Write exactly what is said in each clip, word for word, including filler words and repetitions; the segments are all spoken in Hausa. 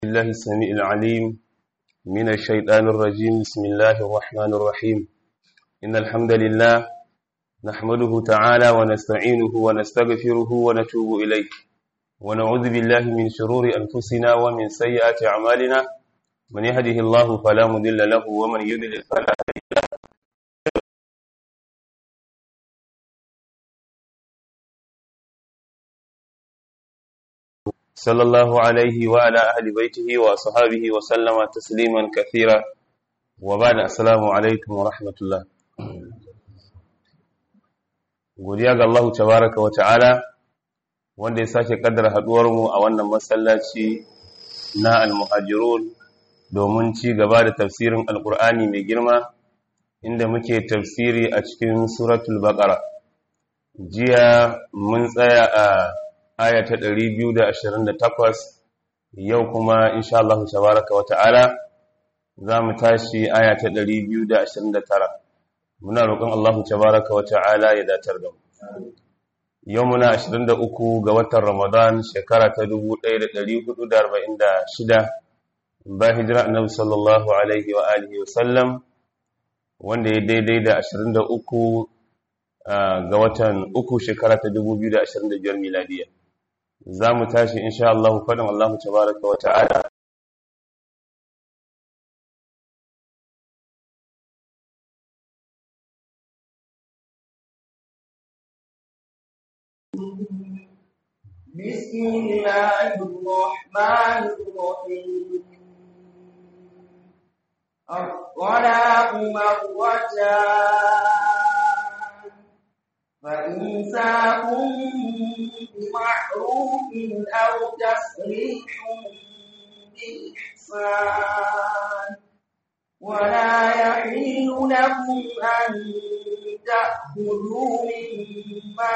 الله السميع العليم من الشيطان الرجيم. بسم الله الرحمن الرحيم. إن الحمد لله نحمده تعالى ونستعينه ونستغفره ونتوب إليه ونعوذ بالله من شرور أنفسنا ومن سيئات أعمالنا. من يهده الله فلا مضل له ومن يضلل فلا هادي له. صلى الله عليه وعلى أهل بيته وصحابه وسلم تسليما كثيرا وبعد. السلام عليكم ورحمة الله. godiya ga Allah tabaraka wa ta'ala wanda ya sake kaddara haduwar mu a wannan masallaci na al-muhajirun domin ci gaba da tafsirin alqur'ani mai girma inda muke tafsiri a cikin suratul baqara. Jiya mun tsaya a aya ta ɗari biyu da ashirin da takwas, yau kuma insha Allah tabaraka wa ta'ala za mu tashi aya ta ɗari biyu da ashirin da tara. Muna roƙon Allah tabaraka wa ta'ala ya datar da mu. Yau muna ashirin da uku ga watan Ramadan shekara ta dubu ɗaya da ɗari hudu da arba'in da shida bayan hijira Annabi sallallahu alaihi wa alihi wa sallam, wanda ya daidai da ashirin da uku ga watan uku shekara ta dubu biyu da ashirin da biyar miladiya. Za mu tashi insha Allah faɗin Allah tabaraka wa ta'ala. بسم الله الرحمن الرحيم. الطلاق مرتان فإمساك بمعروف أو تسريح بإحسان ولا يحل لكم أن تأخذوا مما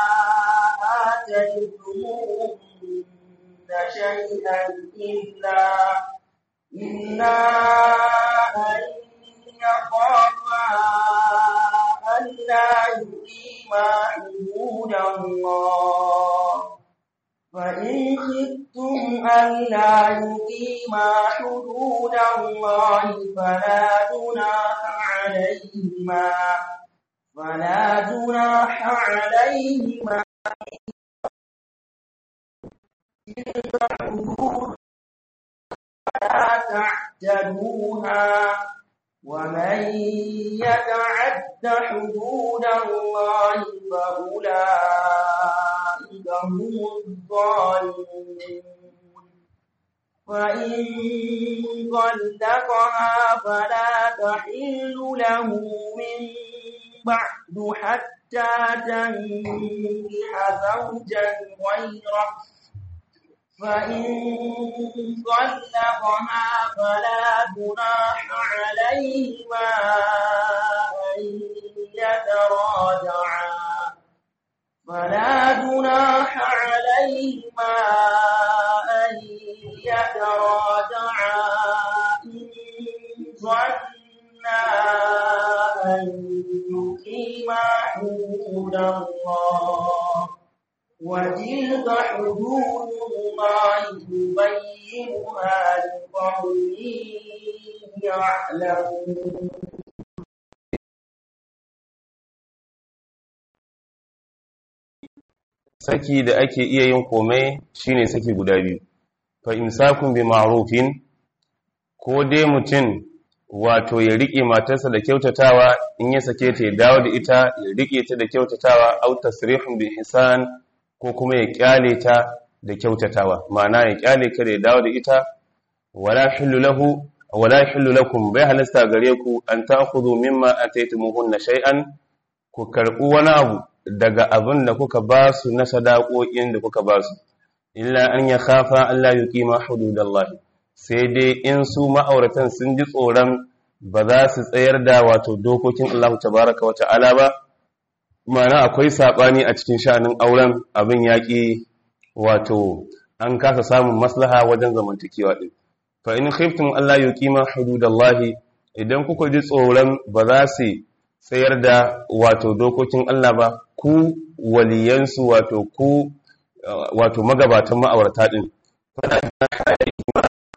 آتيتموهن شيئا إلا إلا أن يخافا ألا يقيما حدود الله، فإن خفتم ألا يقيما حدود الله فلا جناح عليهما فلا جناح عليهما تلك حدود فلا تعتدوها، ومن يتعد حدود الله فأولئك هم الظالمون. فإن طلقها فلا تحل له من بعد حتى تنكح زوجا غيره، فإن طلقها فلا جناح عليهما أن يتراجعا فلا جناح عليهما أن يتراجعا إن ظنا أن يقيما حدود الله، وتلك حدود الله يبينها لقوم يعلمون. Saki da ake iya yin komai shine saki guda biyu. Fa imsakun bi ma'rufin, ko dai mutum wato ya rike matarsa da kyautatawa, in ya sake ta ya dawo da ita ya rike ta da kyautatawa, au tasrihun bi ihsan, ko kuma ya kyale ta da kyautatawa, ma'ana ya kyale ka da ya dawo da ita. wala hillu lahu wala hillu lakum, bai halasta gare ku an ta'khudhu mimma ataytumuhunna shay'an, ku karbu wani abu daga abin da kuka ba su na sadakokin da kuka ba su, illa an ya khafa Allah yuqima hududallahi, sai dai in su ma'auratan sun ji tsoron ba za su tsayar da wato dokokin Allah tabaraka wa ta'ala ba, ma'ana akwai sabani a cikin sha'anin auren, abin yaƙi wato an kasa samun maslaha wajen zamantakewa din. Fa in khiftum Allah yuqima hududallahi, idan kuka ji tsoron ba za su tsayar da wato dokokin Allah ba, ku waliyansu wato ku wato magabatan ma'aurata din,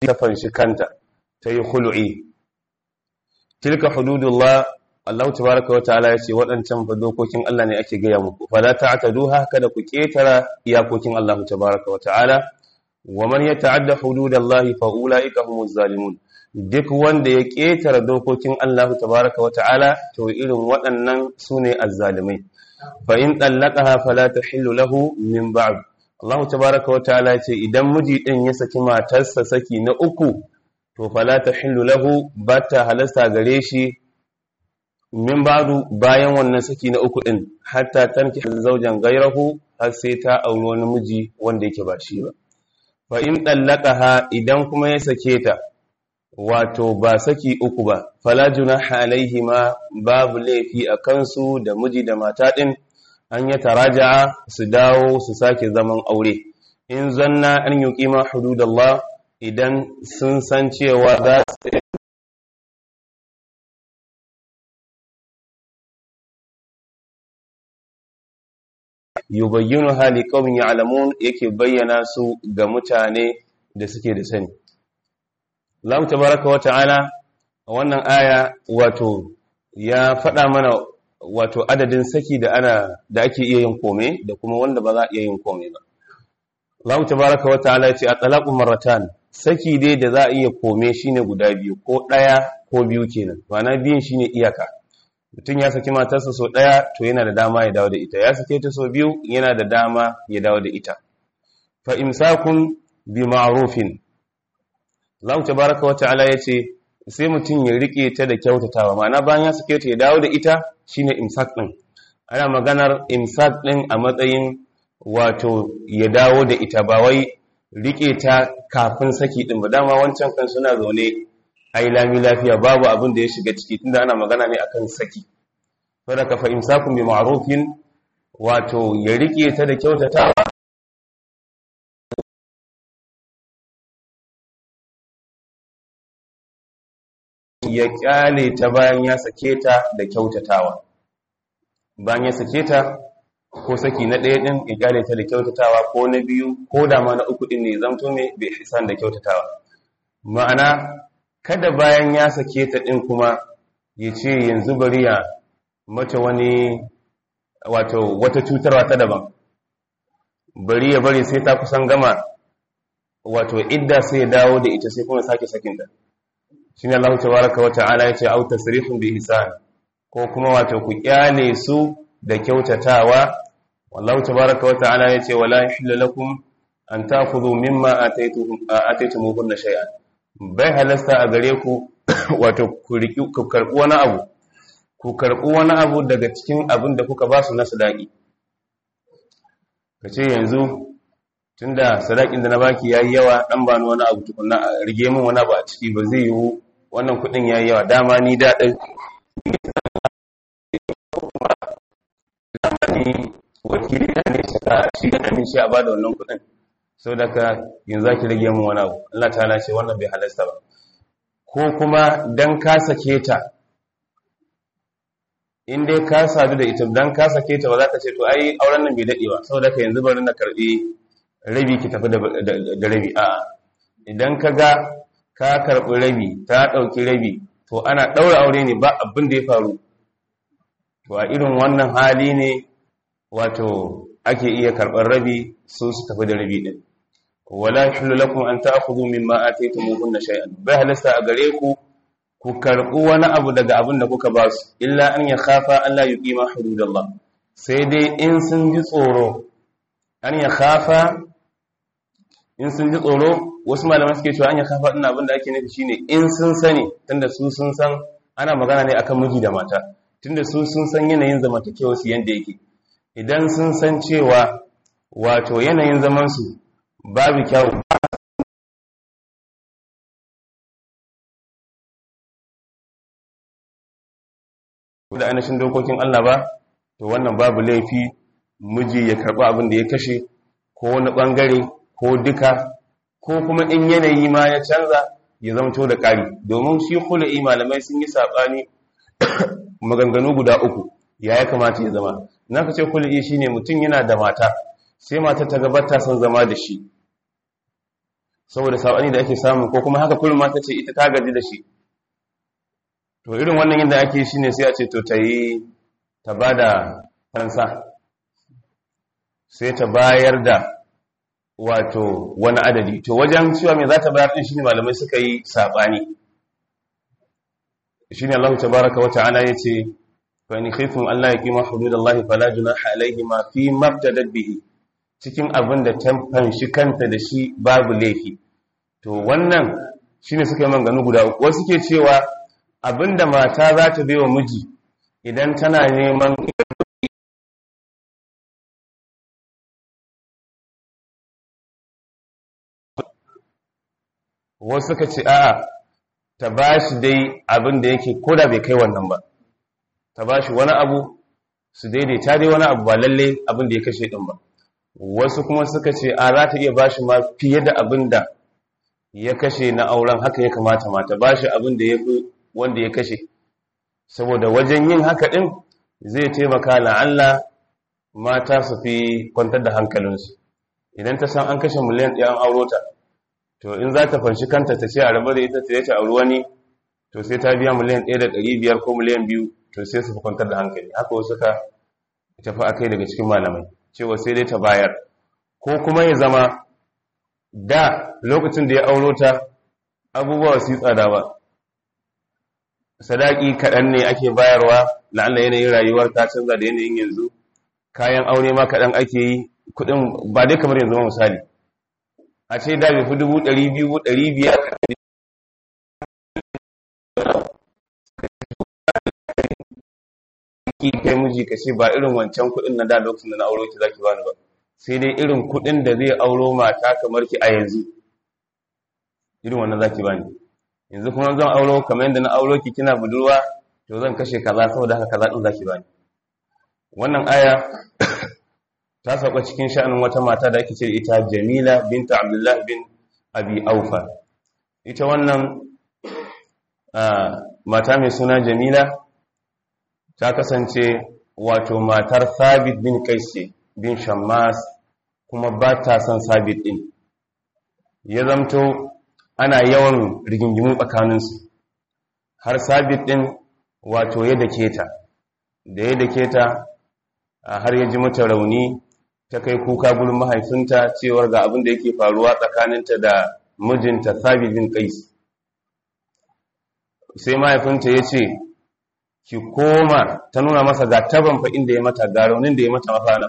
ta fanshi kanta ta yi khulu'i tilka hududullah Allah tabaraka wa ta'ala yace waɗancan fa dokokin Allah ne ake gaya muku fala ta'taduha kada ku ketara iyakokin Allah tabaraka wa ta'ala wa man yata'adda hududallahi fa ulaika humuz zalimun duk wanda ya ketara dokokin Allah tabaraka wa ta'ala to irin waɗannan sune azzalimai fa in tallaqaha fala tahillu lahu min ba'd Allah tabaraka wa ta'ala yace idan miji din ya saki matarsa saki na uku to fala tahillu lahu bata halasta gare shi min ba'du bayan wannan saki na uku din hatta tanki zawjan gairahu har sai ta auri wani miji wanda yake ba shi ba fa in dallaqaha idan kuma ya sake ta wato ba saki uku ba fala junaha alaihima babu laifi akan su da miji da mata din an ya taraja'a su dawo su sake zaman aure in zanna an yuqima hududallah idan sun san cewa za su yubayyinu hali qaumin ya'lamun yake bayyana su ga mutane da suke da sani Allah tabaraka wa ta'ala a wannan aya wato ya faɗa mana wato adadin saki da ana da ake iya yin kome da kuma wanda ba za a iya yin kome ba Allah tabaraka wa ta'ala ya ce at-talaqu marratan saki dai da za a iya kome shine guda biyu ko ɗaya ko biyu kenan ma'ana biyun shine iyaka mutum ya saki matarsa so ɗaya to yana da dama ya dawo da ita ya sake ta so biyu yana da dama ya dawo da ita fa imsakun bi ma'rufin Allah tabaraka wa ta'ala yace sai mutum ya rike ta da kyautatawa ma'ana bayan ya sake ta ya dawo da ita shine imsak din ana maganar imsak din a matsayin wato ya dawo da ita ba wai rike ta kafin saki din ba dama wancan kan suna zaune ai lami lafiya babu abin da ya shiga ciki tunda ana magana ne akan saki saboda ka fa imsakun bi ma'rufin wato ya rike ta da kyautatawa ya kyale ta bayan ya sake ta da kyautatawa bayan ya sake ta ko saki na ɗaya din ya kyale ta da kyautatawa ko na biyu ko da ma na uku din ne zamto ne bai ihsan da kyautatawa ma'ana kada bayan ya sake ta ɗin kuma ya ce yanzu bari ya mata wani wato wata cutarwa ta daban bari ya bari sai ta kusan gama wato idda sai ya dawo da ita sai kuma sake sakinta shi ne Allah tabaraka wa ta'ala ya ce au tasrihun bi ihsan ko kuma wato ku kyale su da kyautatawa wallahu tabaraka wa ta'ala ya ce wala yahillu lakum an ta'khudhu mimma ataytuhum ataytumuhunna shay'an bai halasta a gare ku wato ku karɓi wani abu ku karɓi wani abu daga cikin abin da kuka ba su na sadaki ka ce yanzu tunda sadakin da na baki yayi yawa dan ba ni wani abu tukunna a rige min wani abu a ciki ba zai yiwu wannan kuɗin yayi yawa dama ni da ɗin wakili ne shi da shi a bada wannan kuɗin sau da ka yin za ki rage min wani abu Allah ta ce wannan bai halasta ba ko kuma don ka sake ta in dai ka sadu da ita don ka sake ta ba za ka ce to ai auren nan bai daɗe ba sau da ka yanzu bari na karɓi rabi ki tafi da rabi a idan ka ga ka karɓi rabi ta ɗauki rabi to ana ɗaura aure ne ba abin da ya faru to a irin wannan hali ne wato ake iya karɓar rabi su su tafi da rabi ɗin wala yahillu lakum an ta'khudhu mimma ataytumuhunna shay'an bai halasta a gare ku ku karɓi wani abu daga abin da kuka ba su illa an ya khafa Allah yuqima hududallah sai dai in sun ji tsoro an ya khafa in sun ji tsoro wasu malaman suke cewa an ya khafa din abin da ake nufi shine in sun sani tunda su sun san ana magana ne akan miji da mata tunda su sun san yanayin zamantakewa su yanda yake idan sun san cewa wato yanayin zaman su babu kyau da ainihin dokokin Allah ba to wannan babu laifi miji ya karɓi abin da ya kashe ko wani ɓangare ko duka ko kuma in yanayi ma ya canza ya zamto da ƙari domin shi khulu'i malamai sun yi saɓani maganganu guda uku ya ya kamata ya zama na ka ce khulu'i shine mutum yana da mata sai mata ta gabata son zama da shi saboda sabani da ake samu, ko kuma haka kullum ma ta ce ita ta gaji da shi. To irin wannan yadda ake shi ne sai a ce to ta yi ta ba da fansa, sai ta bayar da wato wani adadi. To wajen cewa mai za ta bayar ɗin shi ne malamai suka yi saɓani. Shi ne Allah tabaraka wa ta'ala ya ce fa in khiftum alla yaqima hududallahi fala junaha alayhima fi mabtadat bihi, cikin abin da ta fanshi kanta da shi babu laifi. To wannan shine suka yi manganu guda uku. Wasu ke cewa abinda mata za ta bai wa miji idan tana neman wasu suka ce a'a ta bashi dai abin da yake koda bai kai wannan ba, ta bashi wani abu su daidaita dai wani abu, ba lalle abin da ya kashe din ba. Wasu kuma suka ce a za ta iya bashi ma fiye da abin da ya kashe na auren, haka ya kamata mata bashi abin da ya fi wanda ya kashe, saboda wajen yin haka din zai taimaka la'alla mata su fi kwantar da hankalinsu. Idan ta san an kashe miliyan ɗaya an auro ta, to in za ta fanshi kanta ta ce a rabu da ita ta yace auri wani, to sai ta biya miliyan ɗaya da ɗari biyar ko miliyan biyu, to sai su fi kwantar da hankali. Haka wasu ka tafi a kai daga cikin malamai cewa sai dai ta bayar, ko kuma ya zama da lokacin da ya auro ta abubuwa su yi tsada ba, sadaki kaɗan ne ake bayarwa, la'alla yanayin rayuwar ta canza da yanayin yanzu, kayan aure ma kaɗan ake yi, kuɗin ba dai kamar yanzu ma. Misali a ce da bai fi dubu ɗari biyu ɗari biyar ki kai miji ka ce ba irin wancan kuɗin na da lokacin da na auro ki zaki bani ba, sai dai irin kuɗin da zai auro mata kamar ki a yanzu, irin wannan zaki bani. Yanzu kuma zan auro kamar yadda na auro ki kina budurwa, to zan kashe kaza saboda haka kaza din zaki bani. Wannan aya ta sauka cikin sha'anin wata mata da ake ce ita Jamila binta Abdullah bin Abi Aufa. Ita wannan mata mai suna Jamila ta kasance wato matar Thabit bin Qais bin Shammas, kuma ba ta son Thabit din. Ya zamto ana yawan rigingimu tsakaninsu, har Thabit din wato ya dake ta, da ya dake ta har ya ji mata rauni, ta kai kuka gurin mahaifinta cewar ga abin da yake faruwa tsakaninta da mijinta Thabit bin Qais. Sai mahaifinta ya ce ki koma, ta nuna masa ga taban fa inda ya mata, ga raunin da ya mata mafana.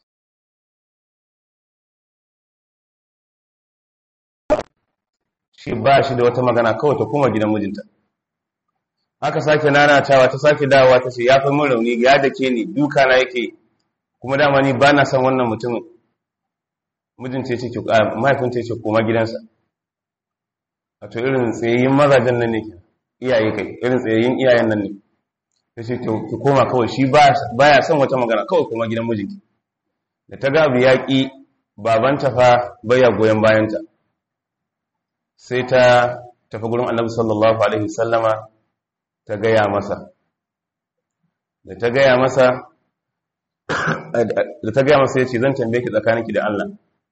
Shi ba shi da wata magana, kawai ta koma gidan mijinta. Aka sake nanatawa, ta sake dawowa, ta ce ya fi min rauni, ya dake ni, duka na yake, kuma dama ni ba na son wannan mutumin. Mijinta ya ce mahaifinta ya ce koma gidansa. Wato irin tsayayyin mazajen nan ne, iyaye kai, irin tsayayyin iyayen nan ne. Ta ce ki koma kawai, shi ba ya son wata magana, kawai koma gidan mijinki. Da ta ga abu yaƙi, babanta fa baya goyon bayanta, sai ta tafi gurin Annabi sallallahu alaihi wasallama ta gaya masa. Da ta gaya masa da ta gaya masa ya ce zan tambaye ki tsakaninki da Allah,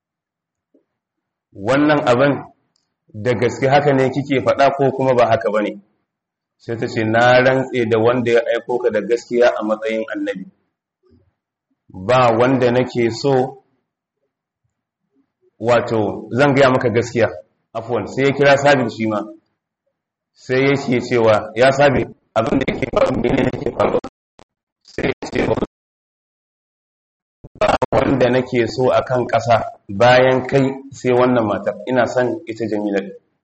wannan abin da gaske haka ne kike faɗa ko kuma ba haka bane? Sai ta ce na rantse da wanda ya aiko ka da gaskiya a matsayin annabi, ba wanda nake so, wato zan gaya maka gaskiya. Afwan, sai ya kira Sabit shi ma, sai ya ce cewa ya Sabit abin da yake faru ne ne yake faru. Sai ya ce ba wanda nake so akan ƙasa bayan kai sai wannan matar, ina son ita Jamila.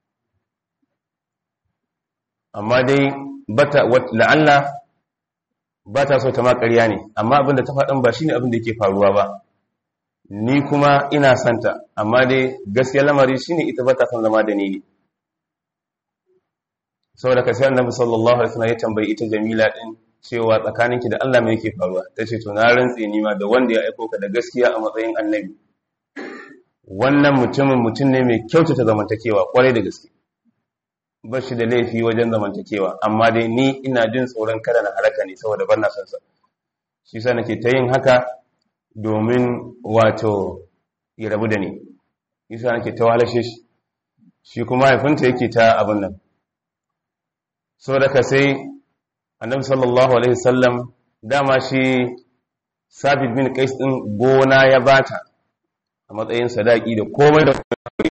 Amma dai bata la'alla bata so ta ma ƙarya ne, amma abin da ta faɗin ba shine abin da yake faruwa ba. Ni kuma ina santa, amma dai gaskiya lamari shine ita bata son zama da ni ne. Saboda ka sai Annabi sallallahu alaihi wasallam ya tambayi ita Jamila din cewa tsakaninki da Allah me yake faruwa? Tace to na rantse ni ma da wanda ya aika ka da gaskiya a matsayin annabi. Wannan mutumin mutum ne mai kyautata zamantakewa kwarai da gaske. Ba shi da laifi wajen zamantakewa, amma dai ni ina jin tsoron kada na halaka ne saboda ban na son sa. Shi yasa nake ta yin haka domin wato ya rabu da ni. Yasa nake ta wahalashe shi. shi kuma haifinta yake ta abin nan. So daga sai annabi sallallahu alaihi wasallam dama shi Sabit bin Qais din gona ya bata a matsayin sadaki da komai da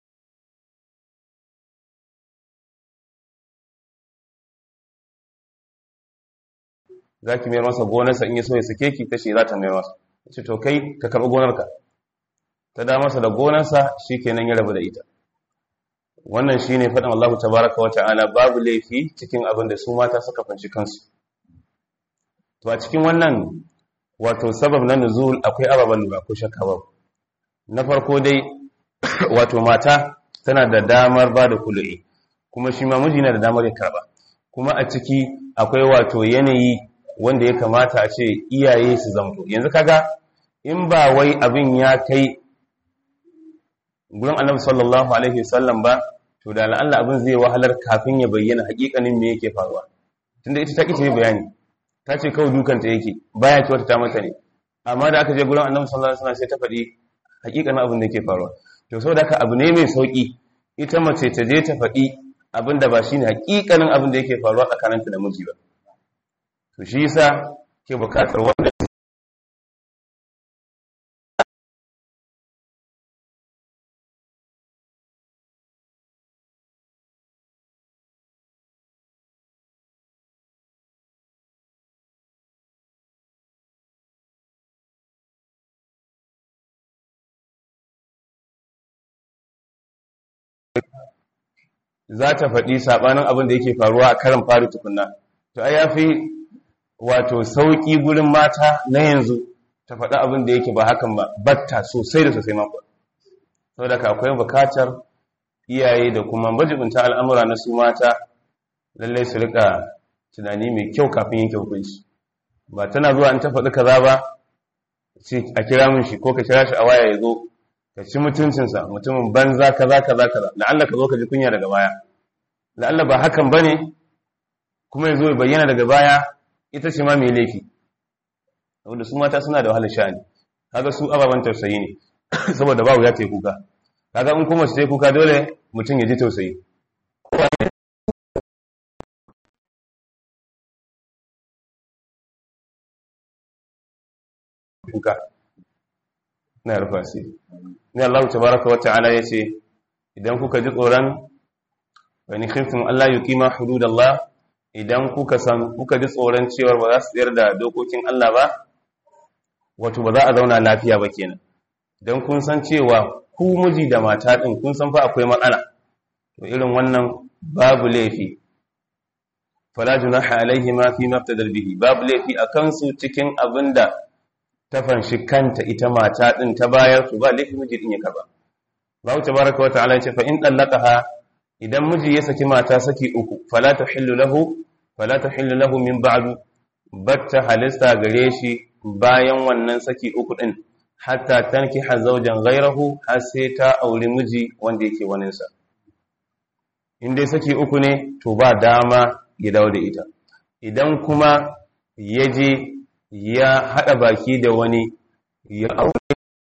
zaki mayar masa gonarsa in ya so ya sake ki tace za ta mayar masa ce to kai ka karɓi gonarka ta da masa da gonarsa shikenan ya rabu da ita. Wannan shine faɗin Allah tabaraka wa ta'ala babu laifi cikin abin da su mata suka fanci kansu. To a cikin wannan wato sabab na nuzul akwai ababen lura ko shakka ba. Na farko dai wato mata tana da damar ba da kulu'i kuma shi ma miji na da damar ya karba. Kuma a ciki akwai wato yanayi wanda ya kamata a ce iyaye su zamto. Yanzu kaga in ba wai abin ya kai gurin Annabi sallallahu alaihi wasallam ba to da Allah abin zai wahalar kafin ya bayyana hakikanin me yake faruwa. Tunda ita ta kice bayani. Ta ce kawai dukanta yake baya kyauta ta mata ne. Amma da aka je gurin Annabi sallallahu alaihi wasallam sai ta faɗi hakikanin abin da yake faruwa. To saboda haka abu ne mai sauki ita mace ta je ta faɗi abin da ba shine hakikanin abin da yake faruwa tsakaninta da miji ba. To shi yasa ke bukatar wanda za ta faɗi saɓanin abin da yake faruwa a karin fari tukunna. To ai yafi wato sauƙi gurin mata na yanzu ta faɗi abin da yake ba hakan ba batta sosai da sosai mako. Saboda ka akwai bukatar iyaye da kuma majibinta al'amura na su mata lallai su rika tunani mai kyau kafin yanke hukunci. Ba tana zuwa in ta faɗi kaza ba sai a kira min shi ko ka kira shi a waya ya zo ka ci mutuncinsa mutumin banza kaza kaza kaza la'alla ka zo ka ji kunya daga baya la'alla ba hakan bane kuma yazo ya bayyana daga baya ita ce ma mai laifi saboda su mata suna da wahalar sha'ani kaga su ababan tausayi ne saboda babu ya tayi kuka kaga in kuma su tayi kuka dole mutum ya ji tausayi kuka na rufa sai ne Allah tabaraka wa ta'ala yace idan kuka ji tsoron wani khiftum Allah yuqima hududallah idan kuka san kuka ji tsoron cewa ba za su tsayar da dokokin Allah ba wato ba za a zauna lafiya ba kenan dan kun san cewa ku miji da mata din kun san fa akwai matsala to irin wannan babu laifi fala junaha alaihima fi maftadal bihi babu laifi akan su cikin abinda ta fanshi kanta ita mata din ta bayar su ba laifin miji din ya karba. Allah tabaraka wa ta'ala yace fa in dallaqaha idan miji ya saki mata saki uku fala tahillu lahu fala tahillu lahu min ba'du batta halista gare shi bayan wannan saki uku din hatta tankiha zawjan ghayrahu har sai ta auri miji wanda yake wanin sa in dai saki uku ne to ba dama ya dawo da ita idan kuma yaje ya haɗa baki da wani ya aure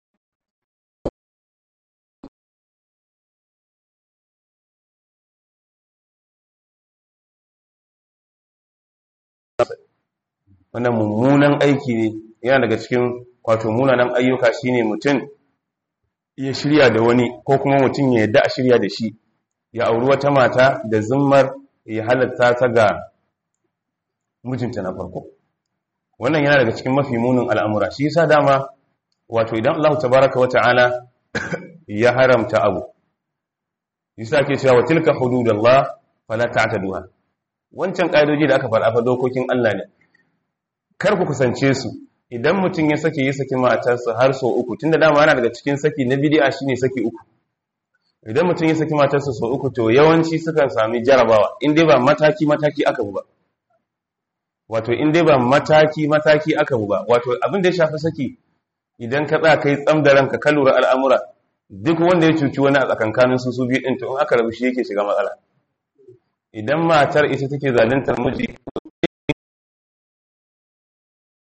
wannan mummunan aiki ne yana daga cikin wato munanan ayyuka shine mutum ya shirya da wani ko kuma mutum ya yadda a shirya da shi ya auri wata mata da zimmar ya halatta ta ga mijinta na farko wannan yana daga cikin mafi munin al'amura shi yasa dama wato idan Allah tabaraka wa ta'ala ya haramta abu yasa ke cewa tilka hududallah fala ta'taduha wancan kaidoji da aka fara fa dokokin Allah ne kar ku kusance su idan mutum ya sake ya saki matarsa har so uku tunda dama yana daga cikin saki na bid'a shine saki uku idan mutum ya saki matarsa so uku to yawanci sukan sami jarabawa in dai ba mataki mataki aka bu ba wato in dai ba mataki mataki aka bu ba wato abin da ya shafi saki idan ka tsaya kai tsam da ranka ka lura al'amura duk wanda ya cuci wani a tsakankanin su su biyu din to in aka rabu shi yake shiga matsala idan matar ita take zaluntar miji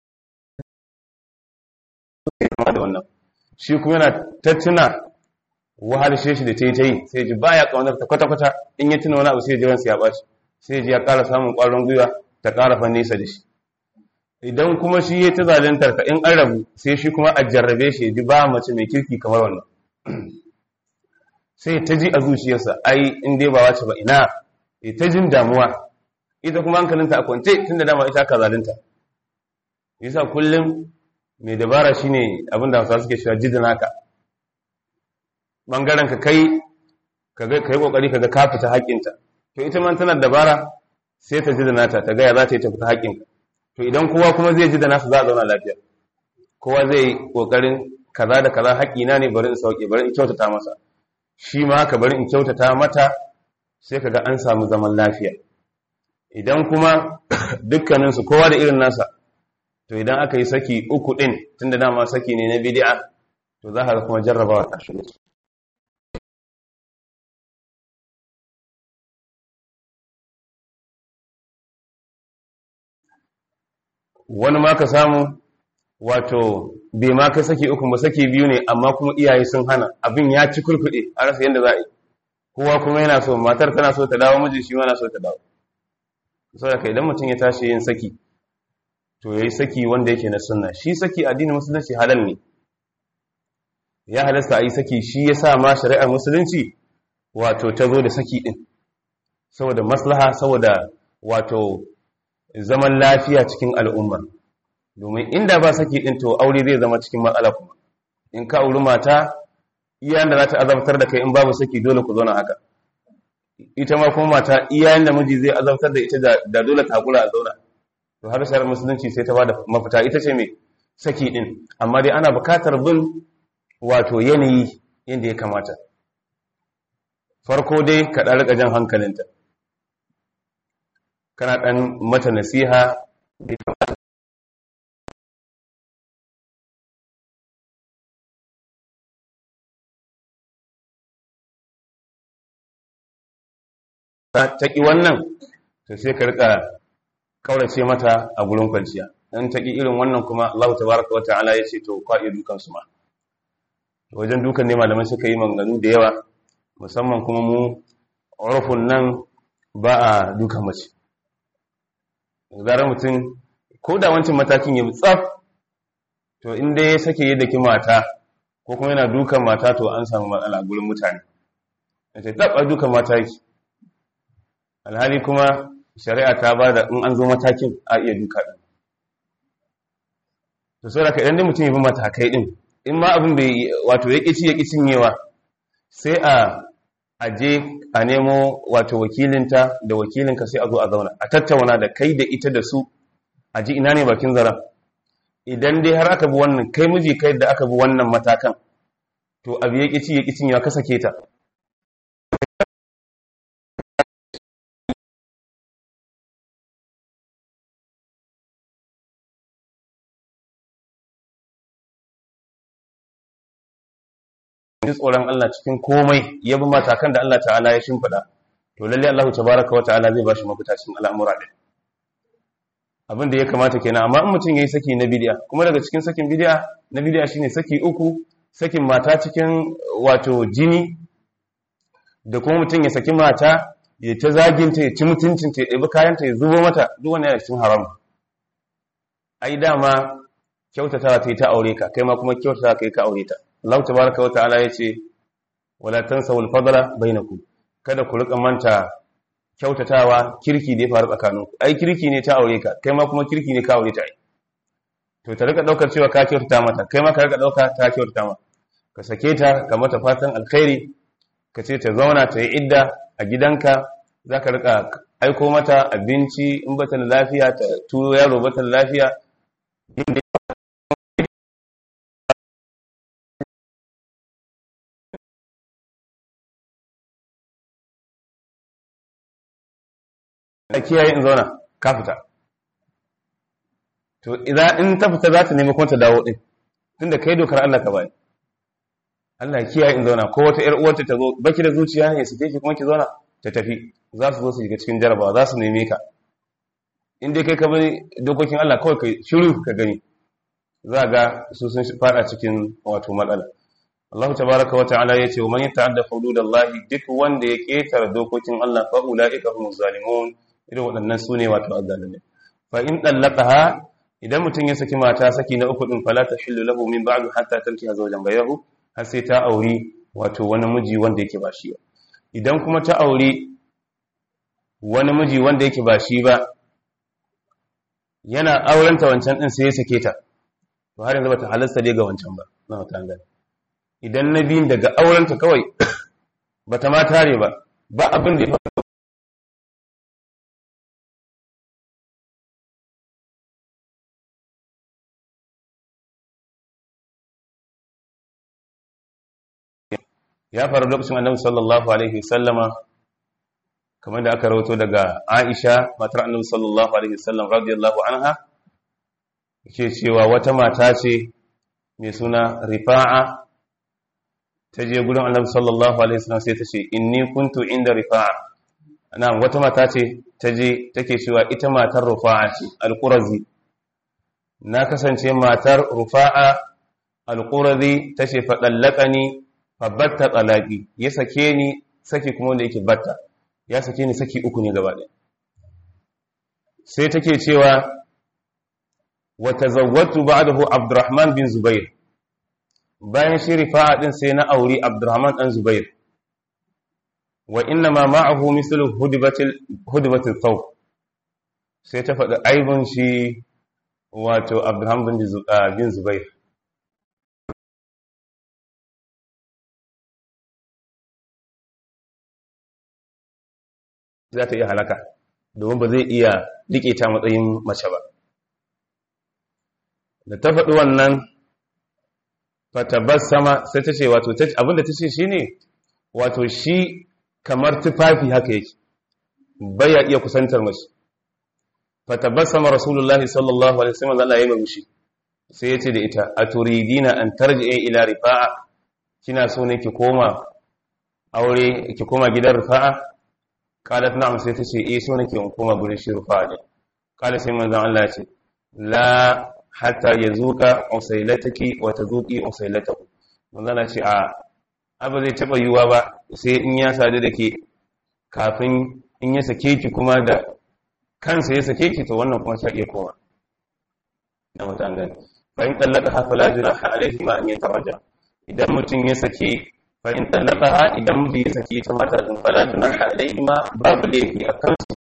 da wannan shi kuma yana ta tuna wahalshe shi da ta yi ta yi sai ji baya kaunar ta kwata-kwata in ya tuna wani abu sai ji ransa ya ɓaci sai ji ya ƙara samun ƙwarin gwiwa ta ƙara fa nesa da shi idan kuma shi ya ta zalintar ka in an rabu sai shi kuma a jarrabe shi ya ji ba mace mai kirki kamar wannan sai ta ji a zuciyarsa ai in dai ba wace ba ina ta jin damuwa ita kuma hankalinta a kwance tun da dama ita ka zalinta yasa kullum mai dabara shine abin da Hausawa suke cewa jidin haka bangaren ka kai ka yi kokari kaga ka fita haƙƙinta to ita man tana dabara sai ta jidin nata ta ga ya za ta yi ta fita haƙƙinka to idan kowa kuma zai jidda nasa za a zauna lafiya kowa zai yi kokarin kaza da kaza haƙƙina ne bari in sauke bari in kyautata masa shi ma haka bari in kyautata mata sai kaga an samu zaman lafiya idan kuma dukkaninsu kowa da irin nasa to idan aka yi saki uku ɗin tunda dama saki ne na bid'a to za ka kuma jarrabawa ta shigo wani ma ka samu wato bai ma ka saki uku ba saki biyu ne amma kuma iyaye sun hana abin ya ci kurkuɗe a rasa yadda za a yi kowa kuma yana so matar tana so ta dawo miji shi ma na so ta dawo saboda idan mutum ya tashi yin saki to yayi saki wanda yake na sunna shi saki addinin musulunci halal ne ya halasta a yi saki shi yasa ma shari'ar musulunci wato ta zo da saki din saboda maslaha saboda wato zaman lafiya cikin al'umma domin inda ba saki din to aure zai zama cikin matsala kuma in ka auri mata iyayen da za ta azabtar da kai in babu saki dole ku zauna haka ita ma kuma mata iyayen da miji zai azabtar da ita da dole ta hakura a zauna to har shari'ar musulunci sai ta bada mafita ita ce mai saki din amma dai ana bukatar bin wato yanayi yadda ya kamata farko dai ka ɗan rika jan hankalinta kana ɗan mata nasiha ta ƙi wannan to sai ka rika kaurace mata a gurin kwanciya dan ta ƙi irin wannan kuma Allah tabaraka wa ta'ala ya ce to kwa iya dukan su ma wajen dukan ne malamai suka yi maganganu da yawa musamman kuma mu urfun nan ba a dukan mace zarar mutum ko da wancan matakin ya tsaf to inda ya sake yadda ki mata ko kuma yana dukan mata to an samu matsala gurin mutane yace tabba dukan mata yake alhali kuma shari'a ta bada in an zo matakin a iya duka din to sai da idan mutum ya bi matakai din in ma abin bai wato ya kici ya cinyewa sai a aje a nemo wato wakilinta da wakilinka sai a zo a zauna a tattauna da kai da ita da su a ji ina ne bakin zara idan dai har aka bi wannan kai miji kai da aka bi wannan matakan to abu ya kici ya cinyewa ka sake ta ji tsoron Allah cikin komai ya bi matakan da Allah ta'ala ya shimfida to lalle Allah tabaraka wa ta'ala zai bashi mafita cikin al'amura din abin da ya kamata kenan amma in mutum yayi saki na bid'a kuma daga cikin sakin bid'a na bid'a shine saki uku sakin mata cikin wato jini da kuma mutum ya saki mata ya ta zaginta ya ci mutuncinta ya ɗebi kayanta ya zubo mata duk wannan yana cikin haram ai dama kyautatawa ta yi ta aure ka kai ma kuma kyautatawa kai ka aure ta Allah tabaraka wa ta'ala yace wala tansawul fadla bainakum kada ku rika manta kyautatawa kirki da ya faru tsakaninku ai kirki ne ta aure ka kai ma kuma kirki ne ka aure ta ai to ta rika daukar cewa ka kyautata mata kai ma ka rika dauka ta kyautata mata ka sake ta ka mata fatan alkhairi ka ce ta zauna ta yi idda a gidanka zaka rika aiko mata abinci in bata da lafiya ta turo yaro bata da lafiya da kiyaye in zauna ka fita to idan in ta fita za ta nemi kuma ta dawo din tunda kai dokar Allah ka bani Allah kiyaye in zauna ko wata ƴar uwarta ta zo baki da zuciya ne su take kuma ki zauna ta tafi za su zo su shiga cikin jarabawa za su neme ka in dai kai ka bani dokokin Allah kawai kai shiru ka gani za ga su sun fada cikin wato matsala Allah tabaraka wa ta'ala yace man yata'adda hududallahi duk wanda ya ketare dokokin Allah fa ulaika humuz zalimun irin waɗannan sune wato azzalimai fa in dallaqaha idan mutum ya saki mata saki na uku din fala tahillu lahu min ba'du hatta tankiha zawjan ghayrahu har sai ta auri wato wani miji wanda yake ba shi ba idan kuma ta auri wani miji wanda yake ba shi ba yana aurenta wancan din sai ya sake ta to har yanzu bata halasta dai ga wancan ba na wata gani idan na biyun daga aurenta kawai bata ma tare ba ba abin da ya faru ya faru lokacin annabi sallallahu alaihi wasallama kamar da aka rawato daga Aisha matar annabi sallallahu alaihi wasallam radiyallahu anha yake cewa wata mata ce mai suna Rifa'a ta je gurin annabi sallallahu alaihi wasallam sai ta ce inni kuntu inda Rifa'a ana wata mata ce ta je take cewa ita matar Rifa'a ce al-Qurazi na kasance matar Rifa'a al-Qurazi tace fa dallaqani fa batta talaqi ya sake ni saki kuma wanda yake batta ya sake ni saki uku ne gaba ɗaya sai take cewa wa tazawwatu ba'dahu Abdurrahman bin Zubair bayan shi Rifa'a din sai na auri Abdurrahman dan Zubair wa inna ma ma'ahu mislu hudbatil hudbatil thawb sai ta faɗi aibun shi wato Abdurrahman bin Zubair za ta iya halaka domin ba zai iya rike ta matsayin mace ba da ta faɗi wannan fatabbas sama sai ta ce wato abinda ta ce shi ne wato shi kamar tufafi haka yake baya iya kusantar mace fatabbas sama rasulullahi sallallahu alaihi wasallam Allah ya yi mamushi sai ya ce da ita a turidina an tarji'a ila Rifa'a kina so ne ki koma aure ki koma gidan Rifa'a qalat na'am sai ta ce eh so nake in koma gurin shi Rifa'a ne qala sai manzon Allah ya ce la hatta yazuka usailataki wa tazuqi usailataku manzon Allah ce a abu zai taba yiwa ba sai in ya sadu da ke kafin in ya sake ki kuma da kansa ya sake ki to wannan kuma sai iya koma na mutan gani fa in tallaka hafala junaha alaihi ma an yataraja idan mutum ya sake fa in tallaka idan mutum ya sake ta mata din fala junaha alaihi ma babu laifi akan su